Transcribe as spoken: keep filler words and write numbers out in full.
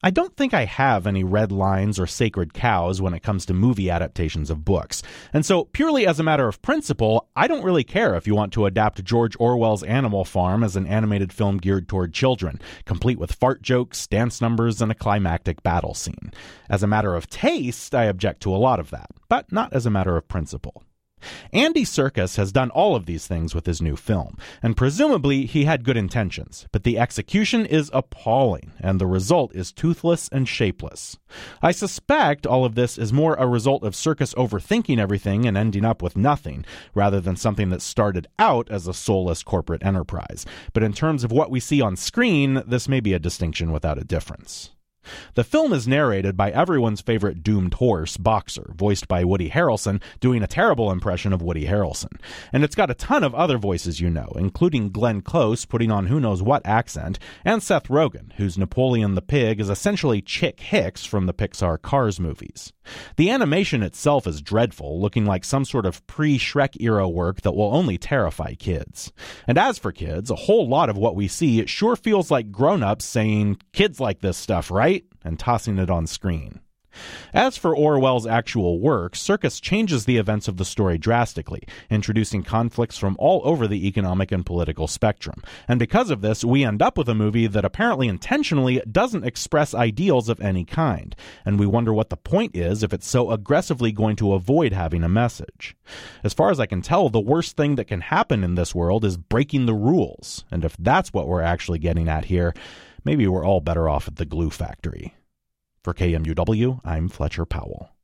I don't think I have any red lines or sacred cows when it comes to movie adaptations of books. And so, purely as a matter of principle, I don't really care if you want to adapt George Orwell's Animal Farm as an animated film geared toward children, complete with fart jokes, dance numbers, and a climactic battle scene. As a matter of taste, I object to a lot of that, but not as a matter of principle. Andy Serkis has done all of these things with his new film, and presumably he had good intentions, but the execution is appalling, and the result is toothless and shapeless. I suspect all of this is more a result of Serkis overthinking everything and ending up with nothing, rather than something that started out as a soulless corporate enterprise. But in terms of what we see on screen, this may be a distinction without a difference. The film is narrated by everyone's favorite doomed horse, Boxer, voiced by Woody Harrelson, doing a terrible impression of Woody Harrelson. And it's got a ton of other voices you know, including Glenn Close putting on who knows what accent, and Seth Rogen, whose Napoleon the Pig is essentially Chick Hicks from the Pixar Cars movies. The animation itself is dreadful, looking like some sort of pre-Shrek era work that will only terrify kids. And as for kids, a whole lot of what we see it sure feels like grown-ups saying, "Kids like this stuff, right?" and tossing it on screen. As for Orwell's actual work, Serkis changes the events of the story drastically, introducing conflicts from all over the economic and political spectrum. And because of this, we end up with a movie that apparently intentionally doesn't express ideals of any kind. And we wonder what the point is if it's so aggressively going to avoid having a message. As far as I can tell, the worst thing that can happen in this world is breaking the rules. And if that's what we're actually getting at here, maybe we're all better off at the glue factory. For K M U W, I'm Fletcher Powell.